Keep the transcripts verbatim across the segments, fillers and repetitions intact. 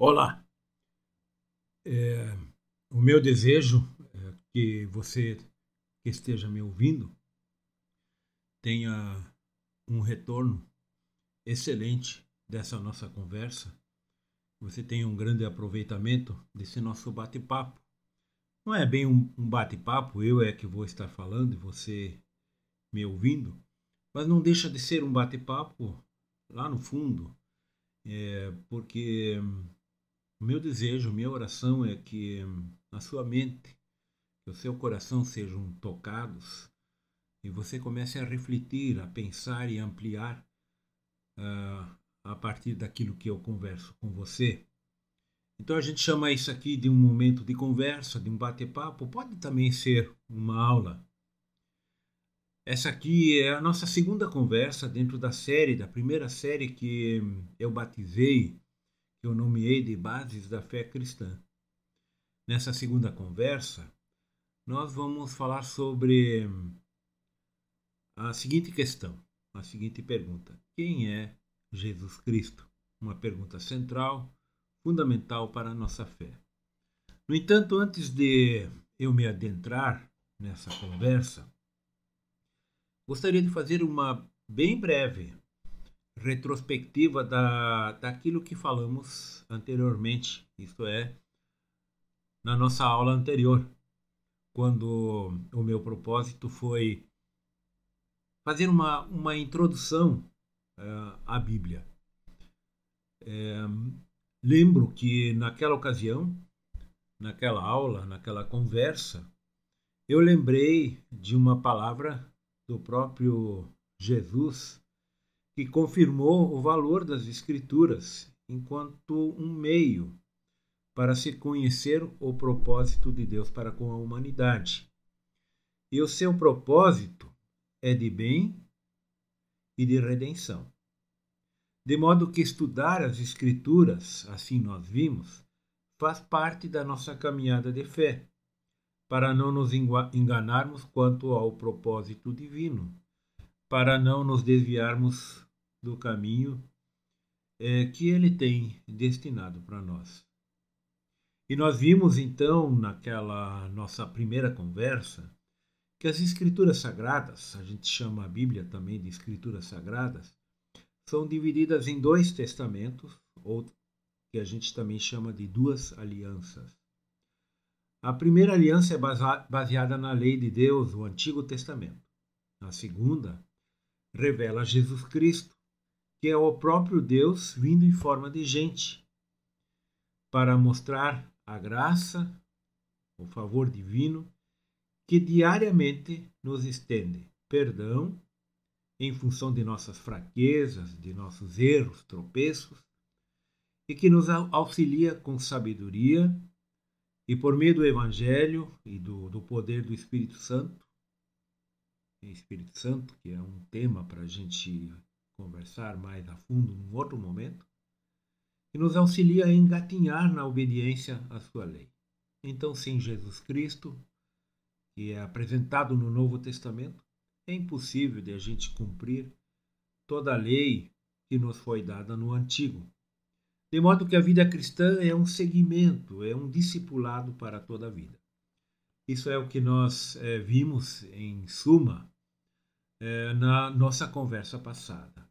Olá, é, o meu desejo é que você que esteja me ouvindo tenha um retorno excelente dessa nossa conversa. Você tenha um grande aproveitamento desse nosso bate-papo. Não é bem um, um bate-papo, eu é que vou estar falando e você me ouvindo, mas não deixa de ser um bate-papo lá no fundo, é, porque o meu desejo, minha oração é que na sua mente, que o seu coração sejam tocados e você comece a refletir, a pensar e ampliar uh, a partir daquilo que eu converso com você. Então a gente chama isso aqui de um momento de conversa, de um bate-papo, pode também ser uma aula. Essa aqui é a nossa segunda conversa dentro da série, da primeira série que eu batizei, que eu nomeei de Bases da Fé Cristã. Nessa segunda conversa, nós vamos falar sobre a seguinte questão, a seguinte pergunta: quem é Jesus Cristo? Uma pergunta central, fundamental para a nossa fé. No entanto, antes de eu me adentrar nessa conversa, gostaria de fazer uma bem breve retrospectiva da, daquilo que falamos anteriormente, isto é, na nossa aula anterior, quando o meu propósito foi fazer uma, uma introdução uh, à Bíblia. É, lembro que naquela ocasião, naquela aula, naquela conversa, eu lembrei de uma palavra do próprio Jesus que confirmou o valor das Escrituras enquanto um meio para se conhecer o propósito de Deus para com a humanidade. E o seu propósito é de bem e de redenção. De modo que estudar as Escrituras, assim nós vimos, faz parte da nossa caminhada de fé, para não nos enganarmos quanto ao propósito divino, para não nos desviarmos do caminho é, que Ele tem destinado para nós. E nós vimos então, naquela nossa primeira conversa, que as Escrituras Sagradas, a gente chama a Bíblia também de Escrituras Sagradas, são divididas em dois testamentos, ou que a gente também chama de duas alianças. A primeira aliança é baseada na lei de Deus, o Antigo Testamento. A segunda revela Jesus Cristo, que é o próprio Deus vindo em forma de gente, para mostrar a graça, o favor divino, que diariamente nos estende perdão em função de nossas fraquezas, de nossos erros, tropeços, e que nos auxilia com sabedoria e por meio do Evangelho e do, do poder do Espírito Santo, Espírito Santo, que é um tema para a gente conversar mais a fundo num outro momento, que nos auxilia a engatinhar na obediência à sua lei. Então, sem Jesus Cristo, que é apresentado no Novo Testamento, é impossível de a gente cumprir toda a lei que nos foi dada no Antigo. De modo que a vida cristã é um seguimento, é um discipulado para toda a vida. Isso é o que nós é, vimos, em suma, é, na nossa conversa passada.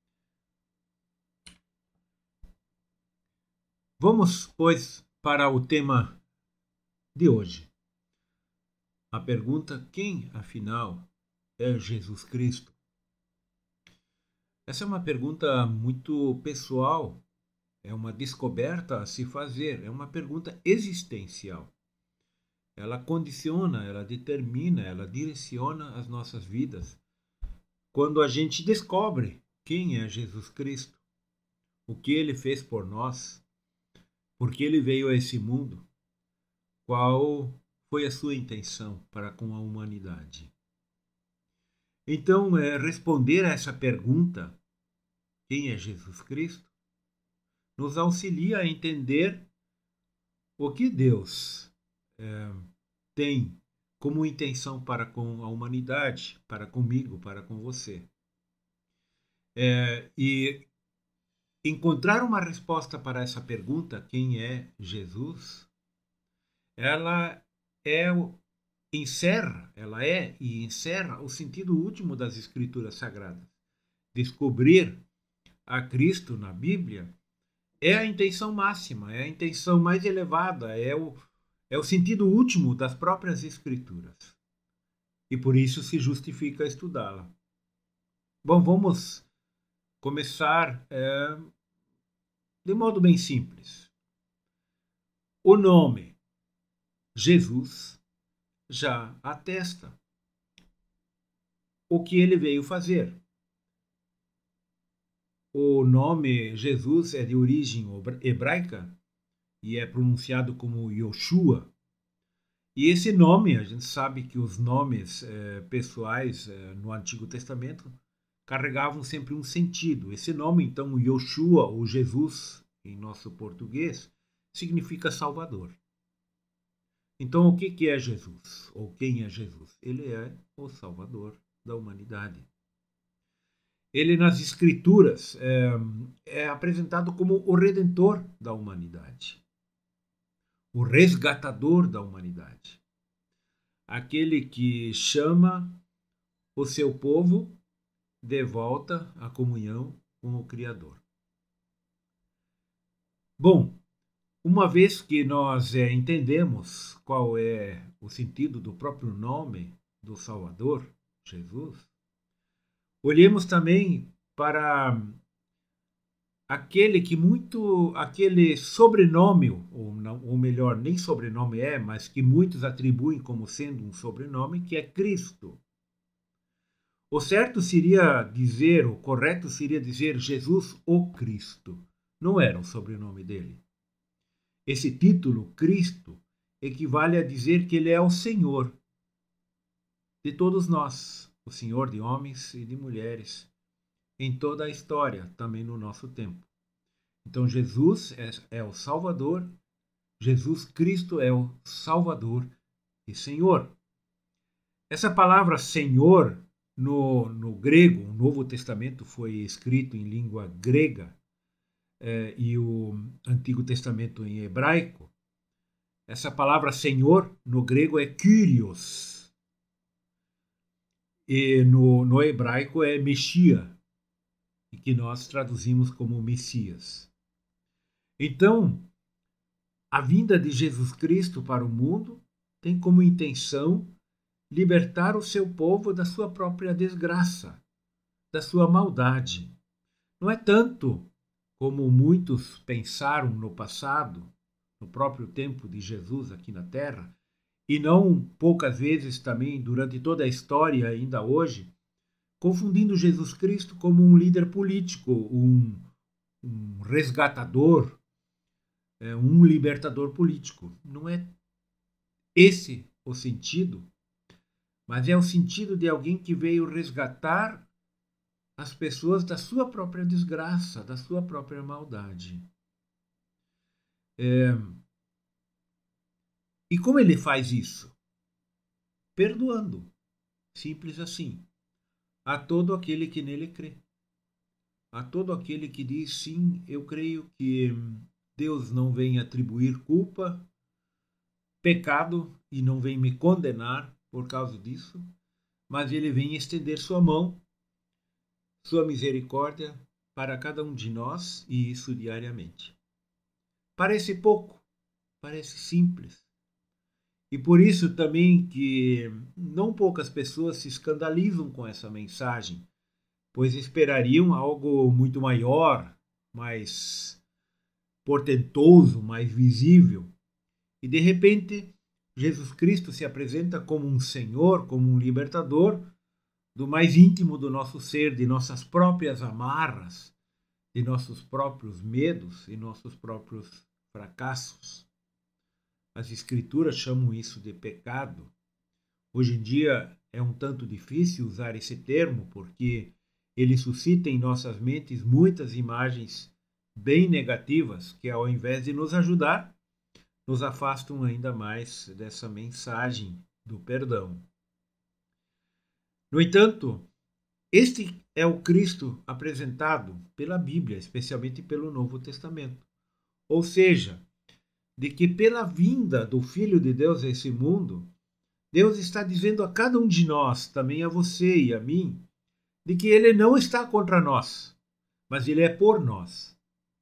Vamos, pois, para o tema de hoje. A pergunta: quem, afinal, é Jesus Cristo? Essa é uma pergunta muito pessoal, é uma descoberta a se fazer, é uma pergunta existencial. Ela condiciona, ela determina, ela direciona as nossas vidas. Quando a gente descobre quem é Jesus Cristo, o que Ele fez por nós, por que Ele veio a esse mundo, qual foi a sua intenção para com a humanidade. Então, é, responder a essa pergunta, quem é Jesus Cristo, nos auxilia a entender o que Deus é, tem como intenção para com a humanidade, para comigo, para com você. É, e encontrar uma resposta para essa pergunta, quem é Jesus, ela é encerra, ela é e encerra o sentido último das Escrituras Sagradas. Descobrir a Cristo na Bíblia é a intenção máxima, é a intenção mais elevada, é o, é o sentido último das próprias Escrituras. E por isso se justifica estudá-la. Bom, vamos começar é, de modo bem simples. O nome Jesus já atesta o que ele veio fazer. O nome Jesus é de origem hebraica e é pronunciado como Yoshua. E esse nome, a gente sabe que os nomes eh, pessoais eh, no Antigo Testamento carregavam sempre um sentido. Esse nome, então, Yoshua, ou Jesus, em nosso português, significa Salvador. Então, o que é Jesus? Ou quem é Jesus? Ele é o Salvador da humanidade. Ele, nas Escrituras, é, é apresentado como o Redentor da humanidade, o resgatador da humanidade, aquele que chama o seu povo de volta à comunhão com o Criador. Bom, uma vez que nós é, entendemos qual é o sentido do próprio nome do Salvador, Jesus, olhemos também para aquele que muito, aquele sobrenome, ou, não, ou melhor, nem sobrenome é, mas que muitos atribuem como sendo um sobrenome, que é Cristo. O certo seria dizer, o correto seria dizer Jesus o Cristo. Não era o sobrenome dele. Esse título, Cristo, equivale a dizer que ele é o Senhor de todos nós, o Senhor de homens e de mulheres, em toda a história, também no nosso tempo. Então Jesus é, é o Salvador, Jesus Cristo é o Salvador e Senhor. Essa palavra Senhor, no, no grego, o Novo Testamento foi escrito em língua grega eh, e o Antigo Testamento em hebraico. Essa palavra Senhor, no grego, é Kyrios. E no, no hebraico é Messias, que nós traduzimos como Messias. Então, a vinda de Jesus Cristo para o mundo tem como intenção libertar o seu povo da sua própria desgraça, da sua maldade. Não é tanto como muitos pensaram no passado, no próprio tempo de Jesus aqui na Terra, e não poucas vezes também durante toda a história ainda hoje, confundindo Jesus Cristo como um líder político, um, um resgatador, um libertador político. Não é esse o sentido, mas é o sentido de alguém que veio resgatar as pessoas da sua própria desgraça, da sua própria maldade. É... E como ele faz isso? Perdoando. Simples assim. A todo aquele que nele crê. A todo aquele que diz, sim, eu creio que Deus não vem atribuir culpa, pecado, e não vem me condenar por causa disso, mas ele vem estender sua mão, sua misericórdia para cada um de nós, e isso diariamente. Parece pouco, parece simples. E por isso também que não poucas pessoas se escandalizam com essa mensagem, pois esperariam algo muito maior, mais portentoso, mais visível. E de repente, Jesus Cristo se apresenta como um Senhor, como um libertador do mais íntimo do nosso ser, de nossas próprias amarras, de nossos próprios medos e nossos próprios fracassos. As Escrituras chamam isso de pecado. Hoje em dia é um tanto difícil usar esse termo, porque ele suscita em nossas mentes muitas imagens bem negativas que, ao invés de nos ajudar, nos afastam ainda mais dessa mensagem do perdão. No entanto, este é o Cristo apresentado pela Bíblia, especialmente pelo Novo Testamento. Ou seja, de que pela vinda do Filho de Deus a esse mundo, Deus está dizendo a cada um de nós, também a você e a mim, de que Ele não está contra nós, mas Ele é por nós.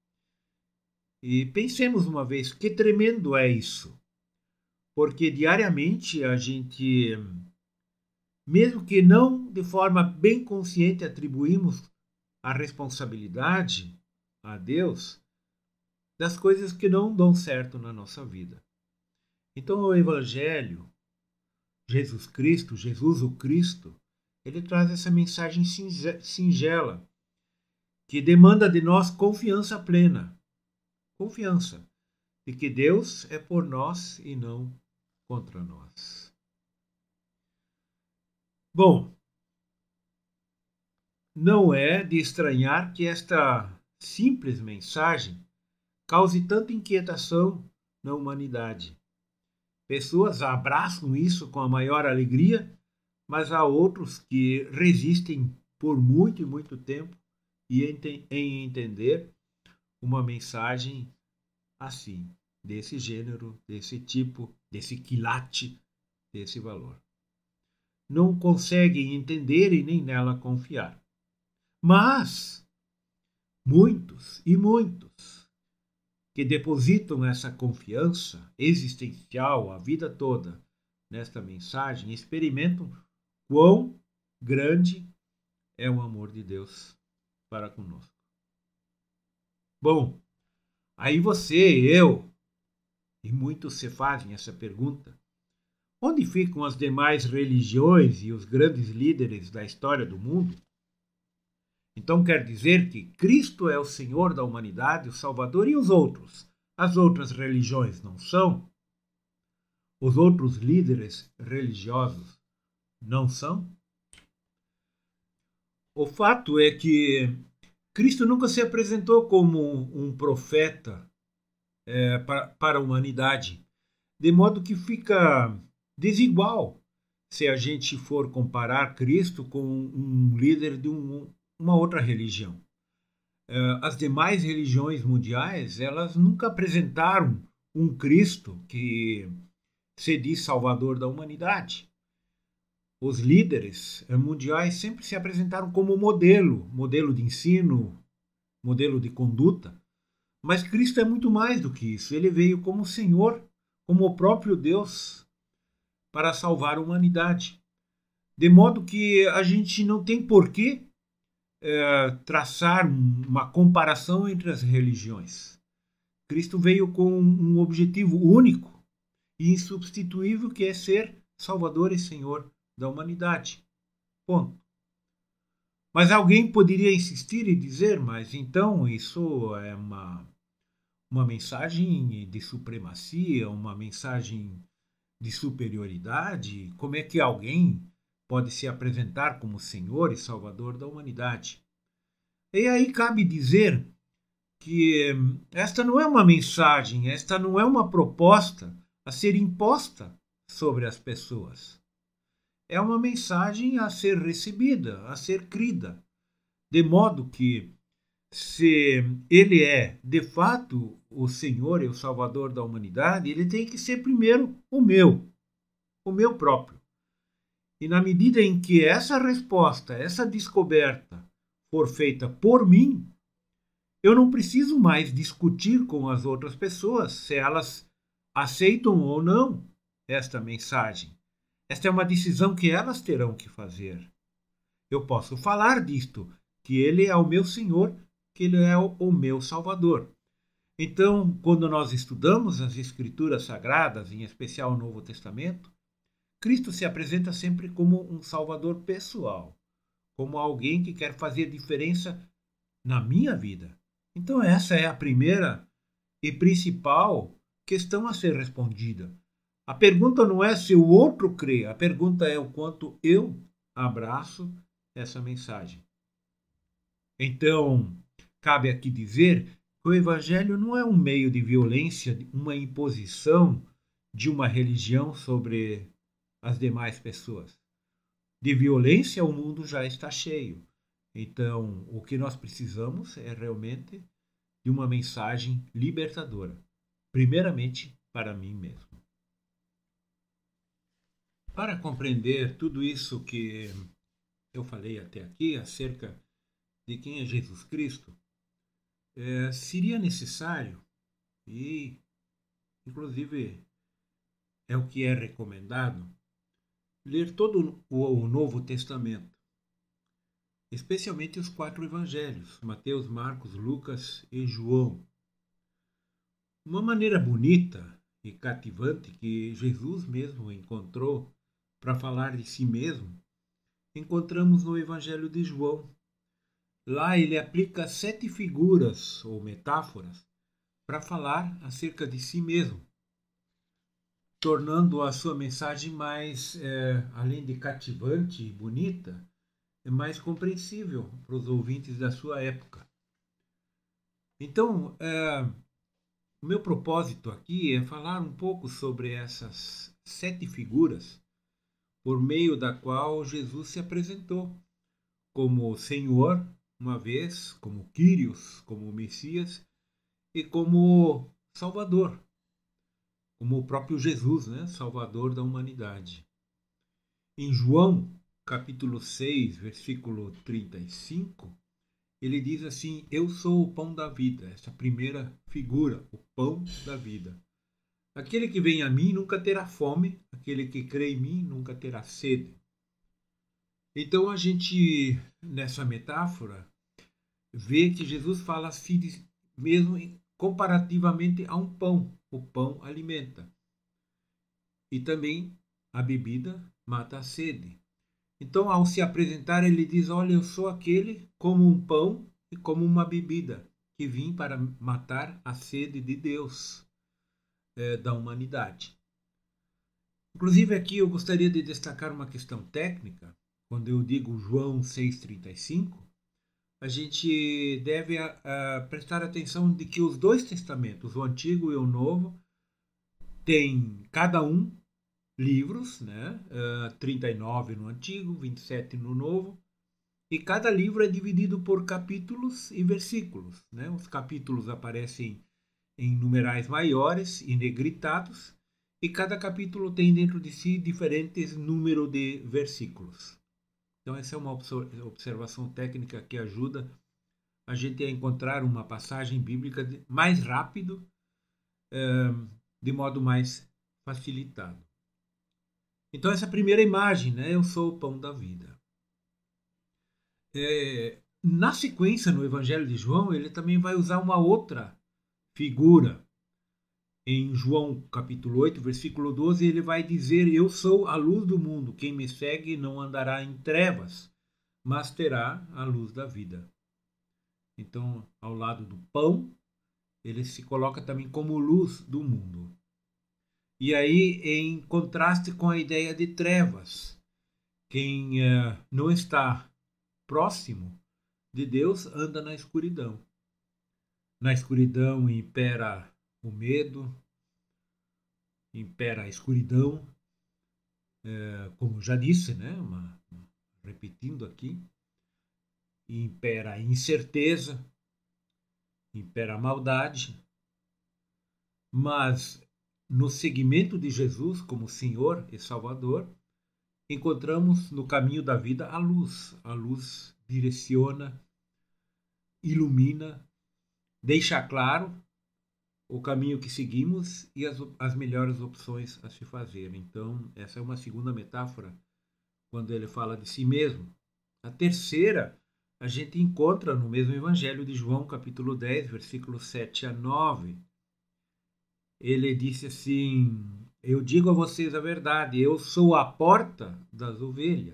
E pensemos uma vez, que tremendo é isso. Porque diariamente a gente, mesmo que não de forma bem consciente, atribuímos a responsabilidade a Deus das coisas que não dão certo na nossa vida. Então o Evangelho, Jesus Cristo, Jesus o Cristo, ele traz essa mensagem singela, que demanda de nós confiança plena. Confiança de que Deus é por nós e não contra nós. Bom, não é de estranhar que esta simples mensagem cause tanta inquietação na humanidade. Pessoas abraçam isso com a maior alegria, mas há outros que resistem por muito e muito tempo em entender uma mensagem assim, desse gênero, desse tipo, desse quilate, desse valor. Não conseguem entender e nem nela confiar. Mas muitos e muitos que depositam essa confiança existencial a vida toda nesta mensagem experimentam quão grande é o amor de Deus para conosco. Bom, aí você, eu e muitos se fazem essa pergunta: onde ficam as demais religiões e os grandes líderes da história do mundo? Então quer dizer que Cristo é o Senhor da humanidade, o Salvador, e os outros? As outras religiões não são? Os outros líderes religiosos não são? O fato é que Cristo nunca se apresentou como um profeta é, para, para a humanidade, de modo que fica desigual se a gente for comparar Cristo com um líder de um, uma outra religião. As demais religiões mundiais, elas nunca apresentaram um Cristo que se diz salvador da humanidade. Os líderes mundiais sempre se apresentaram como modelo, modelo de ensino, modelo de conduta, mas Cristo é muito mais do que isso. Ele veio como Senhor, como o próprio Deus, para salvar a humanidade. De modo que a gente não tem porquê é, traçar uma comparação entre as religiões. Cristo veio com um objetivo único e insubstituível, que é ser Salvador e Senhor da humanidade. Ponto. Mas alguém poderia insistir e dizer, mas então isso é uma, uma mensagem de supremacia, uma mensagem de superioridade? Como é que alguém pode se apresentar como Senhor e Salvador da humanidade? E aí cabe dizer que esta não é uma mensagem, esta não é uma proposta a ser imposta sobre as pessoas. É uma mensagem a ser recebida, a ser crida, de modo que, se ele é de fato o Senhor e o Salvador da humanidade, ele tem que ser primeiro o meu, o meu próprio. E na medida em que essa resposta, essa descoberta for feita por mim, eu não preciso mais discutir com as outras pessoas se elas aceitam ou não esta mensagem. Esta é uma decisão que elas terão que fazer. Eu posso falar disto, que Ele é o meu Senhor, que Ele é o meu Salvador. Então, quando nós estudamos as Escrituras Sagradas, em especial o Novo Testamento, Cristo se apresenta sempre como um Salvador pessoal, como alguém que quer fazer diferença na minha vida. Então, essa é a primeira e principal questão a ser respondida. A pergunta não é se o outro crê, a pergunta é o quanto eu abraço essa mensagem. Então, cabe aqui dizer que o Evangelho não é um meio de violência, uma imposição de uma religião sobre as demais pessoas. De violência o mundo já está cheio. Então, o que nós precisamos é realmente de uma mensagem libertadora, primeiramente para mim mesmo. Para compreender tudo isso que eu falei até aqui acerca de quem é Jesus Cristo, é, seria necessário, e inclusive é o que é recomendado, ler todo o Novo Testamento, especialmente os quatro evangelhos, Mateus, Marcos, Lucas e João. Uma maneira bonita e cativante que Jesus mesmo encontrou para falar de si mesmo, encontramos no Evangelho de João. Lá ele aplica sete figuras ou metáforas para falar acerca de si mesmo, tornando a sua mensagem mais, é, além de cativante e bonita, é mais compreensível para os ouvintes da sua época. Então, é, o meu propósito aqui é falar um pouco sobre essas sete figuras por meio da qual Jesus se apresentou como Senhor, uma vez, como Kyrios, como Messias e como Salvador, como o próprio Jesus, né? Salvador da humanidade. Em João, capítulo seis, versículo trinta e cinco, ele diz assim: eu sou o pão da vida, essa primeira figura, o pão da vida. Aquele que vem a mim nunca terá fome, aquele que crê em mim nunca terá sede. Então a gente, nessa metáfora, vê que Jesus fala assim, mesmo comparativamente a um pão. O pão alimenta. E também a bebida mata a sede. Então, ao se apresentar, ele diz: olha, eu sou aquele como um pão e como uma bebida, que vim para matar a sede de Deus, é, da humanidade. Inclusive, aqui eu gostaria de destacar uma questão técnica. Quando eu digo João seis trinta e cinco, a gente deve a, a, prestar atenção de que os dois testamentos, o Antigo e o Novo, têm cada um livros, né? Uh, trinta e nove no Antigo, vinte e sete no Novo, e cada livro é dividido por capítulos e versículos, né? Os capítulos aparecem em numerais maiores e negritados, e cada capítulo tem dentro de si diferentes números de versículos. Então essa é uma observação técnica que ajuda a gente a encontrar uma passagem bíblica mais rápido, de modo mais facilitado. Então essa primeira imagem, né? Eu sou o pão da vida. É, na sequência, no Evangelho de João, ele também vai usar uma outra figura. Em João capítulo oito, versículo doze, ele vai dizer: eu sou a luz do mundo, quem me segue não andará em trevas, mas terá a luz da vida. Então, ao lado do pão, ele se coloca também como luz do mundo. E aí, em contraste com a ideia de trevas, quem uh, não está próximo de Deus anda na escuridão. Na escuridão impera o medo, impera a escuridão, uh, como já disse, né? Uma, repetindo aqui, impera a incerteza, impera a maldade, mas no seguimento de Jesus como Senhor e Salvador, encontramos no caminho da vida a luz. A luz direciona, ilumina, deixa claro o caminho que seguimos e as, as melhores opções a se fazer. Então, essa é uma segunda metáfora quando ele fala de si mesmo. A terceira, a gente encontra no mesmo Evangelho de João, capítulo dez, versículos sete a nove. Ele disse assim: eu digo a vocês a verdade, eu sou a porta das ovelhas.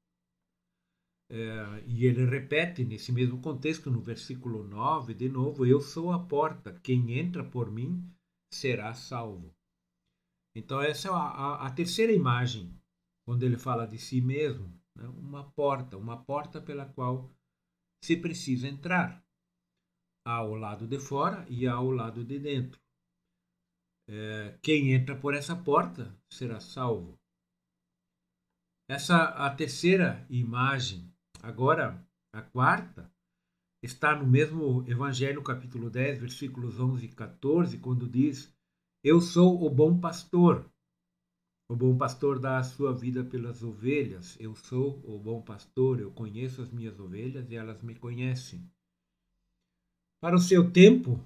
É, e ele repete nesse mesmo contexto, no versículo nove, de novo: eu sou a porta, quem entra por mim será salvo. Então essa é a, a, a terceira imagem, quando ele fala de si mesmo, né? Uma porta, uma porta pela qual se precisa entrar. Há ao lado de fora e há ao lado de dentro. É, quem entra por essa porta será salvo. Essa a terceira imagem. Agora, A quarta está no mesmo Evangelho, capítulo dez, versículos onze e quatorze, quando diz: eu sou o bom pastor. O bom pastor dá a sua vida pelas ovelhas. Eu sou o bom pastor, eu conheço as minhas ovelhas e elas me conhecem. Para o seu tempo,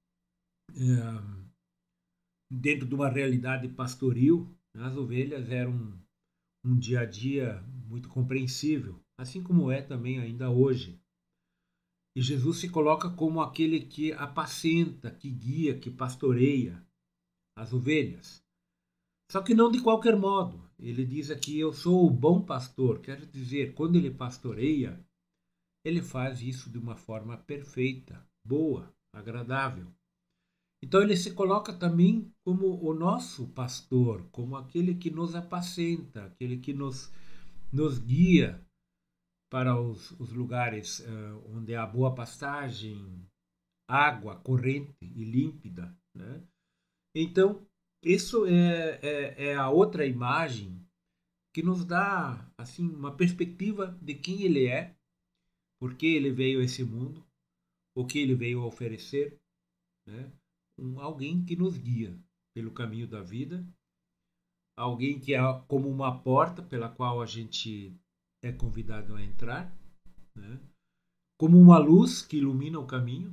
dentro de uma realidade pastoril, as ovelhas eram um, um dia a dia muito compreensível, assim como é também ainda hoje. E Jesus se coloca como aquele que apacenta, que guia, que pastoreia as ovelhas. Só que não de qualquer modo. Ele diz aqui: eu sou o bom pastor. Quer dizer, quando ele pastoreia, ele faz isso de uma forma perfeita, boa, agradável. Então ele se coloca também como o nosso pastor, como aquele que nos apacenta, aquele que nos, nos guia para os, os lugares uh, onde há boa pastagem, água corrente e límpida, né? Então, isso é, é, é a outra imagem que nos dá assim uma perspectiva de quem ele é, por que ele veio a esse mundo, o que ele veio a oferecer, né? Um, alguém que nos guia pelo caminho da vida, alguém que é como uma porta pela qual a gente é convidado a entrar, né? Como uma luz que ilumina o caminho,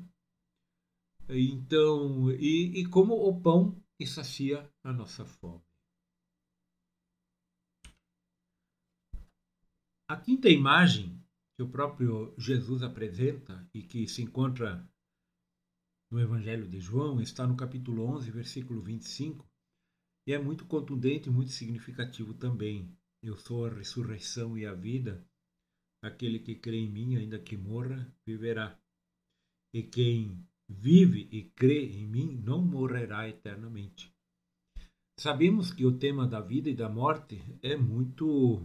então e, e como o pão que sacia a nossa fome. A quinta imagem que o próprio Jesus apresenta e que se encontra no Evangelho de João está no capítulo onze, versículo vinte e cinco, e é muito contundente e muito significativo também. Eu sou a ressurreição e a vida. Aquele que crê em mim, ainda que morra, viverá. E quem vive e crê em mim não morrerá eternamente. Sabemos que o tema da vida e da morte é muito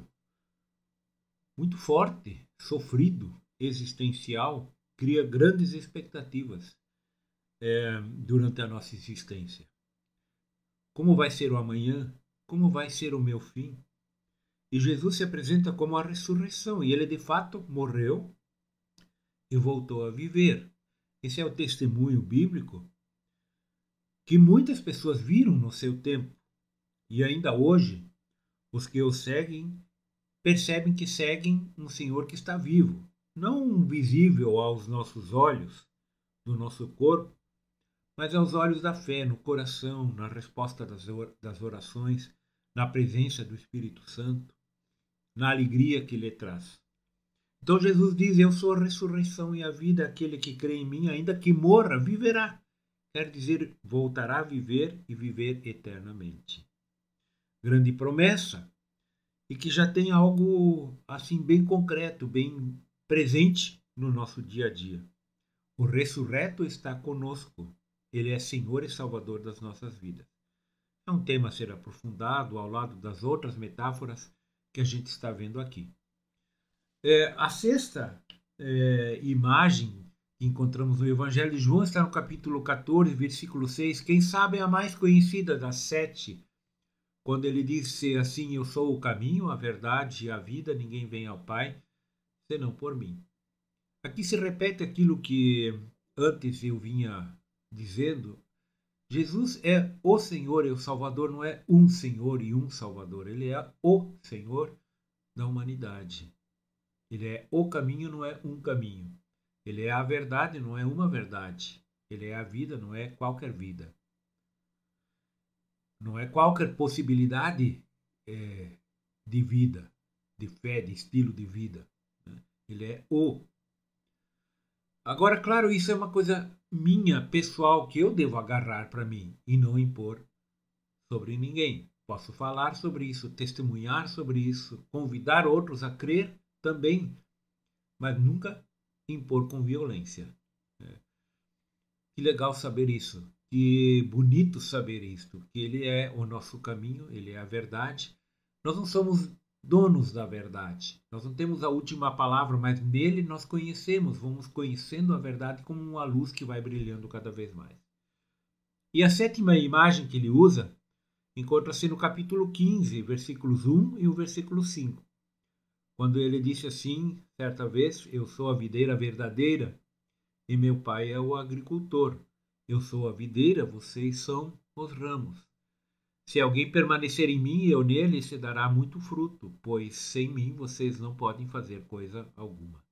muito forte, sofrido, existencial, cria grandes expectativas é, durante a nossa existência. Como vai ser o amanhã? Como vai ser o meu fim? E Jesus se apresenta como a ressurreição, e ele de fato morreu e voltou a viver. Esse é o testemunho bíblico que muitas pessoas viram no seu tempo, e ainda hoje os que o seguem percebem que seguem um Senhor que está vivo, não visível aos nossos olhos, do nosso corpo, mas aos olhos da fé, no coração, na resposta das orações, na presença do Espírito Santo, na alegria que lhe traz. Então Jesus diz: eu sou a ressurreição e a vida, aquele que crê em mim, ainda que morra, viverá. Quer dizer, voltará a viver e viver eternamente. Grande promessa, e que já tem algo assim bem concreto, bem presente no nosso dia a dia. O ressurreto está conosco. Ele é Senhor e Salvador das nossas vidas. É um tema a ser aprofundado ao lado das outras metáforas que a gente está vendo aqui. É, a sexta é, imagem que encontramos no Evangelho de João está no capítulo catorze, versículo seis. Quem sabe é a mais conhecida das sete, quando ele disse assim: eu sou o caminho, a verdade e a vida, ninguém vem ao Pai senão por mim. Aqui se repete aquilo que antes eu vinha dizendo. Jesus é o Senhor e o Salvador, não é um Senhor e um Salvador. Ele é o Senhor da humanidade. Ele é o caminho, não é um caminho. Ele é a verdade, não é uma verdade. Ele é a vida, não é qualquer vida. Não é qualquer possibilidade é, de vida, de fé, de estilo de vida. Né? Ele é o. Agora, claro, isso é uma coisa minha, pessoal, que eu devo agarrar para mim e não impor sobre ninguém. Posso falar sobre isso, testemunhar sobre isso, convidar outros a crer também, mas nunca impor com violência. Que legal saber isso. Que bonito saber isto, que ele é o nosso caminho, ele é a verdade. Nós não somos donos da verdade. Nós não temos a última palavra, mas nele nós conhecemos, vamos conhecendo a verdade como uma luz que vai brilhando cada vez mais. E a sétima imagem que ele usa encontra-se no capítulo quinze, versículos um e o versículo cinco, quando ele disse assim, certa vez, eu sou a videira verdadeira e meu pai é o agricultor. Eu sou a videira, vocês são os ramos. Se alguém permanecer em mim e eu nele, se dará muito fruto, pois sem mim vocês não podem fazer coisa alguma.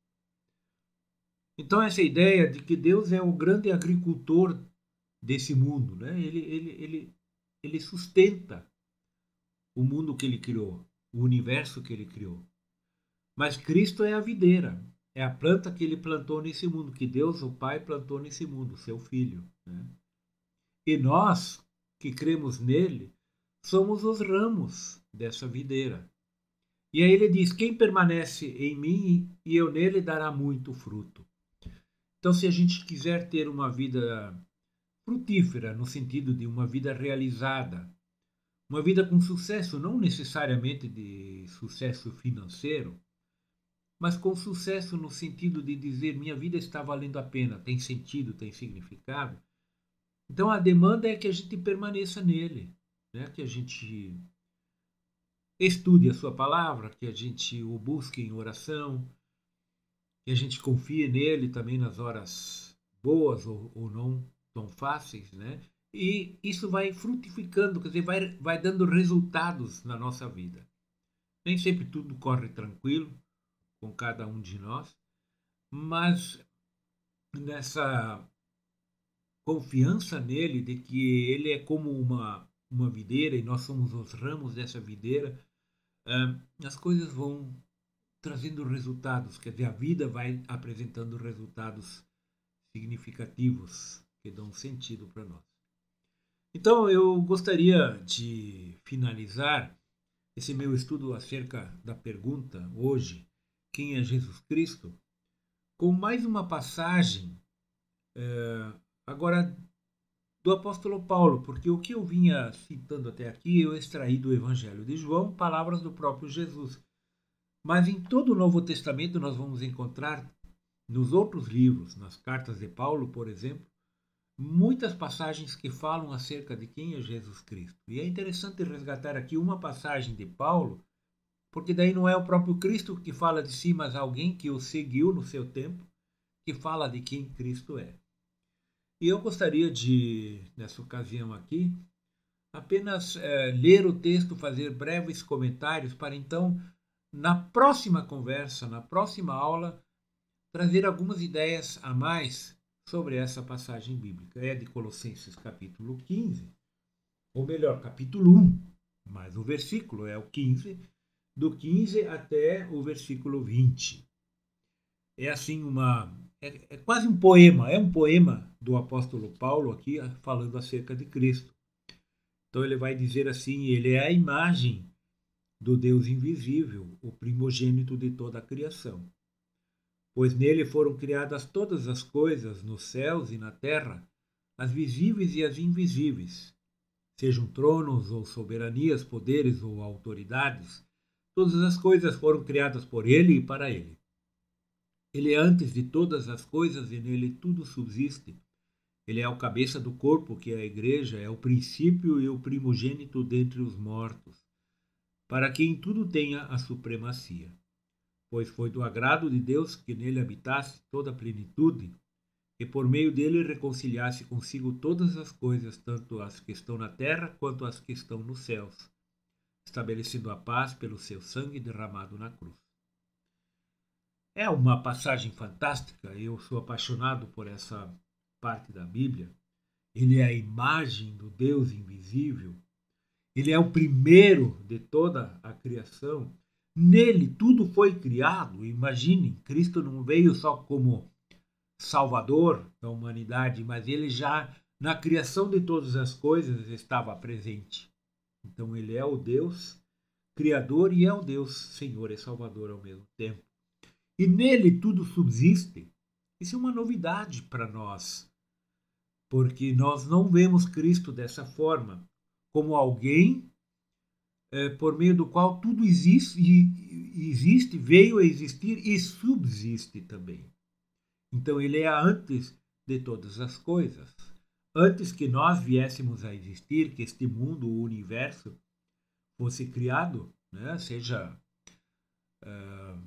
Então essa ideia de que Deus é o grande agricultor desse mundo, né? ele, ele, ele, ele sustenta o mundo que ele criou, o universo que ele criou. Mas Cristo é a videira, é a planta que ele plantou nesse mundo, que Deus, o Pai, plantou nesse mundo, seu Filho. Né? E nós, que cremos nele, somos os ramos dessa videira. E aí ele diz, quem permanece em mim e eu nele dará muito fruto. Então, se a gente quiser ter uma vida frutífera, no sentido de uma vida realizada, uma vida com sucesso, não necessariamente de sucesso financeiro, mas com sucesso no sentido de dizer minha vida está valendo a pena, tem sentido, tem significado. Então a demanda é que a gente permaneça nele, né? Que a gente estude a sua palavra, que a gente o busque em oração, que a gente confie nele também nas horas boas ou, ou não tão fáceis, né? E isso vai frutificando, quer dizer, vai, vai dando resultados na nossa vida. Nem sempre tudo corre tranquilo com cada um de nós, mas nessa confiança nele de que ele é como uma, uma videira e nós somos os ramos dessa videira, as coisas vão trazendo resultados, quer dizer, a vida vai apresentando resultados significativos que dão sentido para nós. Então eu gostaria de finalizar esse meu estudo acerca da pergunta hoje, quem é Jesus Cristo, com mais uma passagem é, agora do apóstolo Paulo, porque o que eu vinha citando até aqui eu extraí do Evangelho de João, palavras do próprio Jesus. Mas em todo o Novo Testamento nós vamos encontrar, nos outros livros, nas cartas de Paulo, por exemplo, muitas passagens que falam acerca de quem é Jesus Cristo. E é interessante resgatar aqui uma passagem de Paulo, porque daí não é o próprio Cristo que fala de si, mas alguém que o seguiu no seu tempo, que fala de quem Cristo é. E eu gostaria de, nessa ocasião aqui, apenas é, ler o texto, fazer breves comentários, para então, na próxima conversa, na próxima aula, trazer algumas ideias a mais sobre essa passagem bíblica. É de Colossenses capítulo quinze, ou melhor, capítulo um, mas o versículo é o quinze, do quinze até o versículo vinte. É assim uma... É, é quase um poema, é um poema do apóstolo Paulo aqui falando acerca de Cristo. Então ele vai dizer assim, ele é a imagem do Deus invisível, o primogênito de toda a criação. Pois nele foram criadas todas as coisas, nos céus e na terra, as visíveis e as invisíveis, sejam tronos ou soberanias, poderes ou autoridades, todas as coisas foram criadas por ele e para ele. Ele é antes de todas as coisas e nele tudo subsiste. Ele é o cabeça do corpo, que é a igreja, é o princípio e o primogênito dentre os mortos, para que em tudo tenha a supremacia. Pois foi do agrado de Deus que nele habitasse toda a plenitude, e por meio dele reconciliasse consigo todas as coisas, tanto as que estão na terra quanto as que estão nos céus, estabelecendo a paz pelo seu sangue derramado na cruz. É uma passagem fantástica, eu sou apaixonado por essa parte da Bíblia. Ele é a imagem do Deus invisível, ele é o primeiro de toda a criação. Nele tudo foi criado. Imaginem, Cristo não veio só como Salvador da humanidade, mas ele já na criação de todas as coisas estava presente. Então ele é o Deus Criador e é o Deus Senhor e Salvador ao mesmo tempo. E nele tudo subsiste. Isso é uma novidade para nós, porque nós não vemos Cristo dessa forma, como alguém é, por meio do qual tudo existe, e, existe, veio a existir e subsiste também. Então ele é antes de todas as coisas. Antes que nós viéssemos a existir, que este mundo, o universo, fosse criado, né, seja uh,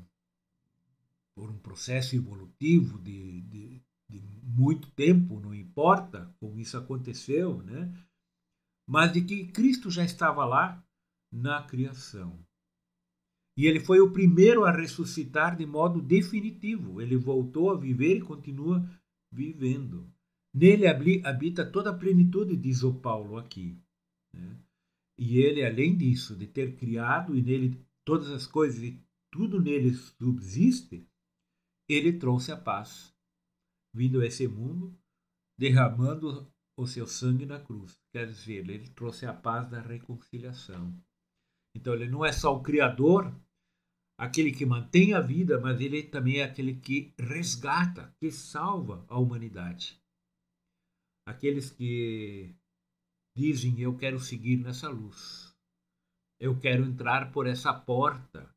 por um processo evolutivo de, de, de muito tempo, não importa como isso aconteceu, né? Mas de que Cristo já estava lá na criação. E ele foi o primeiro a ressuscitar de modo definitivo. Ele voltou a viver e continua vivendo. Nele habita toda a plenitude, diz o Paulo aqui. Né? E ele, além disso, de ter criado e nele todas as coisas e tudo nele subsiste, ele trouxe a paz, vindo a esse mundo, derramando o seu sangue na cruz. Quer dizer, ele trouxe a paz da reconciliação. Então ele não é só o Criador, aquele que mantém a vida, mas ele também é aquele que resgata, que salva a humanidade. Aqueles que dizem, eu quero seguir nessa luz, eu quero entrar por essa porta,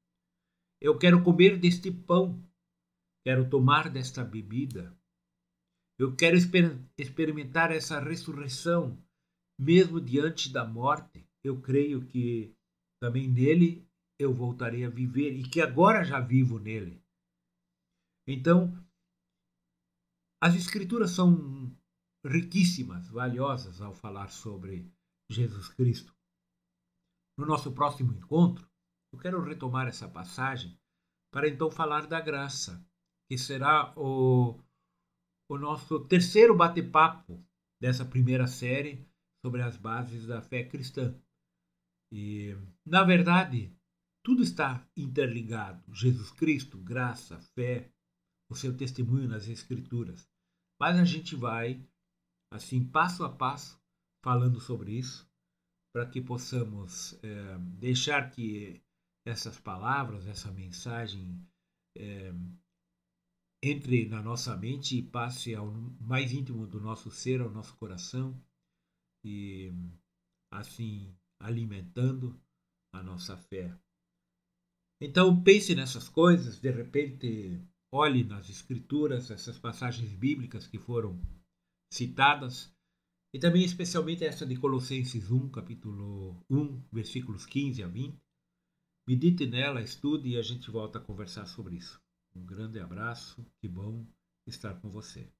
eu quero comer deste pão, quero tomar desta bebida, eu quero exper- experimentar essa ressurreição, mesmo diante da morte. Eu creio que também nele eu voltarei a viver e que agora já vivo nele. Então, as escrituras são riquíssimas, valiosas ao falar sobre Jesus Cristo. No nosso próximo encontro, eu quero retomar essa passagem para então falar da graça, que será o, o nosso terceiro bate-papo dessa primeira série sobre as bases da fé cristã. E, na verdade, tudo está interligado. Jesus Cristo, graça, fé, o seu testemunho nas Escrituras. Mas a gente vai, assim, passo a passo, falando sobre isso, para que possamos é, deixar que essas palavras, essa mensagem é, entre na nossa mente e passe ao mais íntimo do nosso ser, ao nosso coração, e assim alimentando a nossa fé. Então pense nessas coisas, de repente olhe nas escrituras, essas passagens bíblicas que foram citadas, e também especialmente essa de Colossenses um, capítulo um, versículos quinze a vinte. Medite nela, estude e a gente volta a conversar sobre isso. Um grande abraço, que bom estar com você.